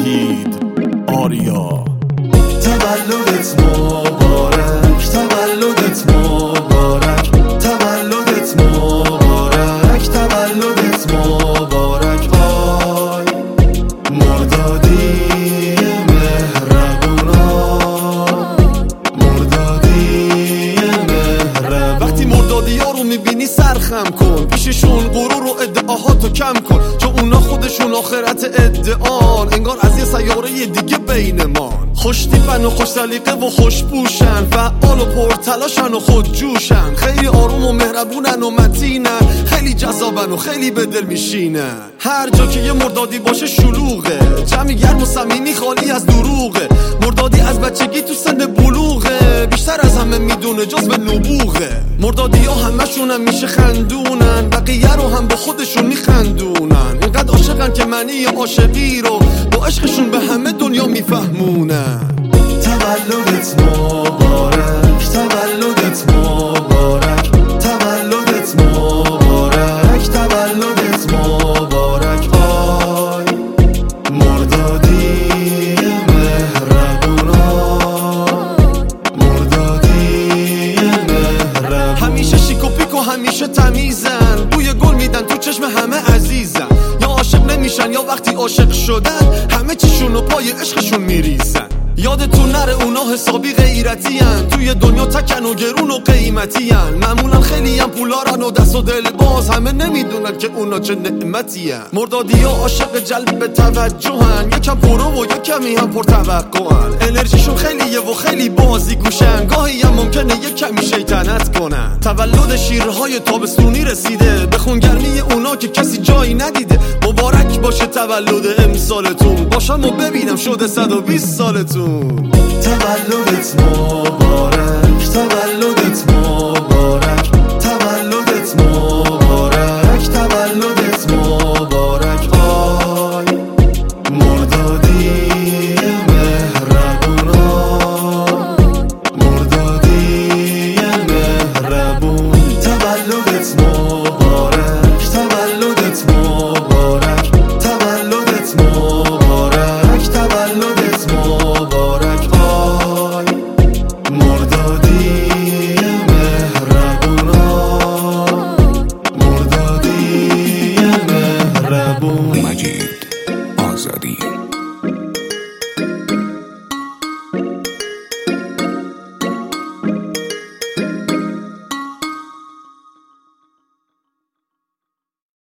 وحید آریا. تولدت مبارک، تولدت مبارک، تولدت مبارک، تولدت مبارک. آی مردادی مهربونا، مردادی مهربون. وقتی مردادی ها رو میبینی سرخم کن، پیششون غرور و ادعاهاتو کم کن، چون اونا خودشون آخرت ادعان، انگار از یه سیاره دیگه بین ما. خوش تیپن و خوش سلیقه و خوش پوشن، فعال و پرتلاشن و خود جوشن، خیلی آروم و مهربونن و متینن، خیلی جذابن و خیلی به دل میشینن. هر جا که یه مردادی باشه شلوغه، جمعی گرم و صمیمی خالی از دروغه. مردادی از بچگی تو سن بلوغه، بیشتر از همه میدونه جزو نبوغه. مردادی ها همشون هم میشه خندونن، بقیه رو هم با خودشون میخندونن. اینقدر عاشقن که معنی عاشقی رو با عشقشون به همه دنیا میفهمونن. تولدت مبارک، تولدت مبارک، تولدت مبارک، تولدت مبارک. آی مردادی مهربونا، مردادی مهربون. همیشه شیک و پیک و همیشه تمیزن، بوی گل میدن تو چشم همه عزیزن. یا عاشق نمیشن یا وقتی عاشق شدن همه چیشون و پای عشقشون میریزن. یادتون نره اونا حسابی غیرتی هن، توی دنیا تکن و گرون و قیمتی هن. معمولا خیلی هم پولارن و دست و دل باز، همه نمیدونن که اونا چه نعمتی هن. مردادی ها عاشق جلب توجه هن، یکم پرو و یکمی هم پرتوقع هن. انرژیشون خیلیه و خیلی بازی گوشن، گاهی هم ممکنه یک کمی شیطنت کنن. تولد شیرهای تابستونی رسیده، به خونگرمی اونا که کسی جایی ندیده. مبارک باشه تولد امسالتون، باشم و ببینم شده 120 سالتون. تولدت مبارک، تولدت مبارک.